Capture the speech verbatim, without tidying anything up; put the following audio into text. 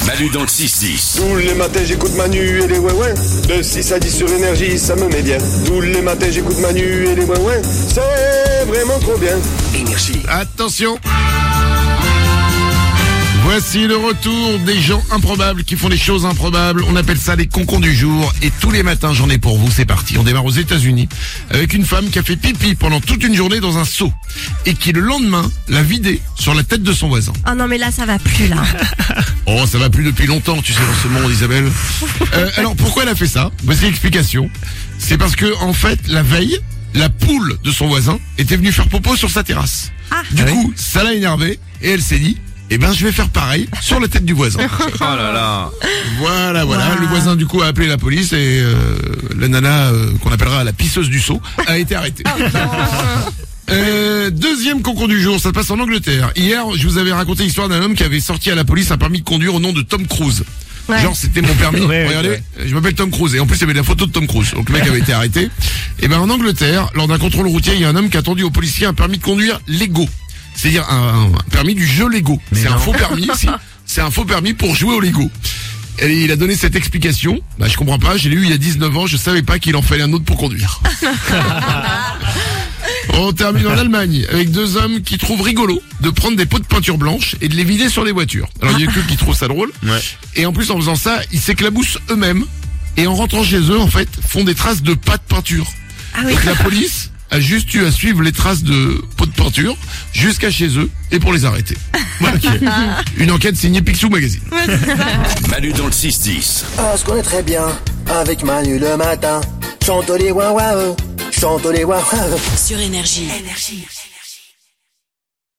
Manu dans le six dix. Tous les matins j'écoute Manu et les ouin-ouin. De six à dix sur Énergie, ça me met bien. Tous les matins j'écoute Manu et les ouin-ouin. C'est vraiment trop bien. Énergie. Attention. Voici le retour des gens improbables qui font des choses improbables. On appelle ça les concons du jour. Et tous les matins, j'en ai pour vous. C'est parti. On démarre aux États-Unis avec une femme qui a fait pipi pendant toute une journée dans un seau et qui le lendemain l'a vidé sur la tête de son voisin. Oh non, mais là, ça va plus, là. Oh, ça va plus depuis longtemps, tu sais, dans ce monde, Isabelle. Euh, alors, pourquoi elle a fait ça? Voici l'explication. C'est parce que, en fait, la veille, la poule de son voisin était venue faire popo sur sa terrasse. Ah. Du Ah oui. coup, ça l'a énervé et elle s'est dit, eh ben, je vais faire pareil sur la tête du voisin. Oh là là. Voilà, voilà. Wow. Le voisin, du coup, a appelé la police et euh, la nana, euh, qu'on appellera la pisseuse du seau, a été arrêtée. Euh, deuxième concours du jour, ça se passe en Angleterre. Hier, je vous avais raconté l'histoire d'un homme qui avait sorti à la police un permis de conduire au nom de Tom Cruise. Ouais. Genre, c'était mon permis. Ouais, Regardez, ouais. je m'appelle Tom Cruise. Et en plus, il y avait la photo de Tom Cruise. Donc, le mec avait été arrêté. Et ben, en Angleterre, lors d'un contrôle routier, il y a un homme qui a tendu aux policiers un permis de conduire Lego. C'est-à-dire un, un permis du jeu Lego. C'est un faux permis, si. C'est un faux permis pour jouer au Lego. Et il a donné cette explication. Bah, je comprends pas. Je l'ai eu il y a dix-neuf ans. Je savais pas qu'il en fallait un autre pour conduire. On termine en Allemagne avec deux hommes qui trouvent rigolo de prendre des pots de peinture blanche et de les vider sur les voitures. Alors il y a que qui trouvent ça drôle. Ouais. Et en plus en faisant ça, ils s'éclaboussent eux-mêmes et en rentrant chez eux en fait font des traces de pâte de peinture. Ah oui. Donc la police a juste eu à suivre les traces de pots de peinture jusqu'à chez eux et pour les arrêter. Voilà. Une enquête signée Picsou Magazine. Manu dans le six dix. Ah, je connais très bien, avec Manu le matin. Chante les ouin-ouin, chante les ouin-ouin. Sur Énergie. Énergie.